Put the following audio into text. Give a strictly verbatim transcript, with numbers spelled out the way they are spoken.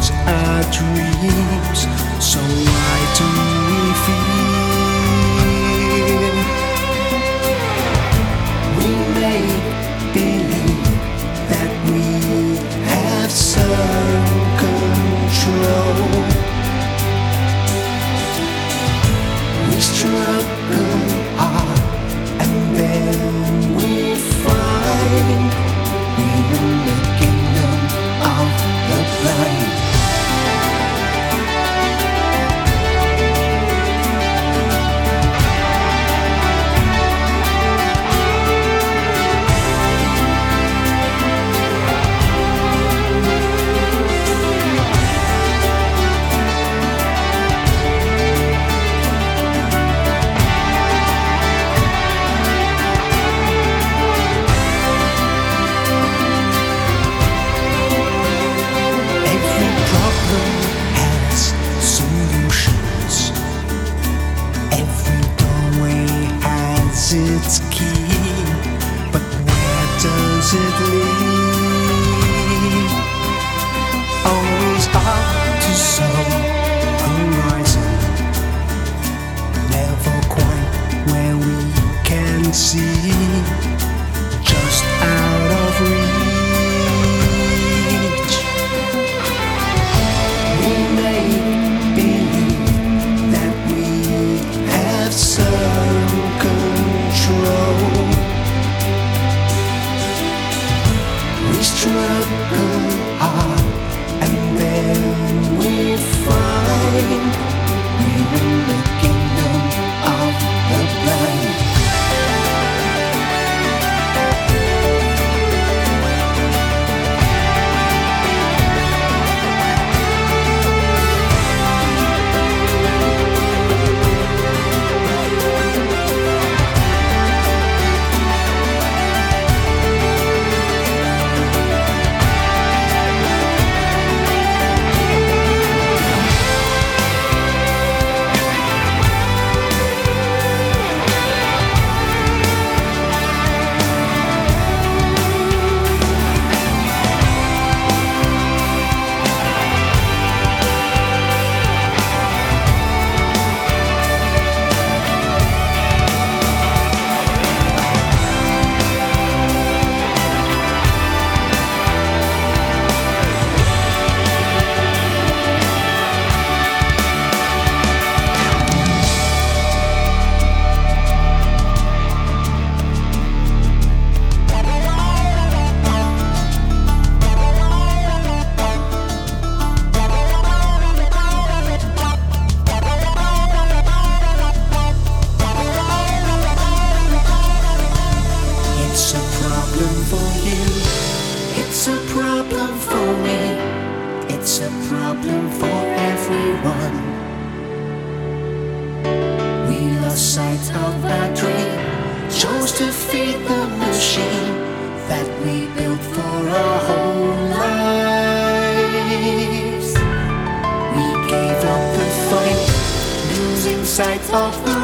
clouds our dreams. So why do we fear? We make believe that we have some control. We struggle hard and then we find we're in the kingdom of the blind. Its key, but where does it lead? Always up to some horizon, never quite where we can see, just out of reach. We make believe that we have some control. We struggle hard and then we find we're in the kingdom of the blind. It's a problem for me, it's a problem for everyone. We lost sight of our dream, chose to feed the machine that we built for our whole lives. We gave up the fight, losing sight of the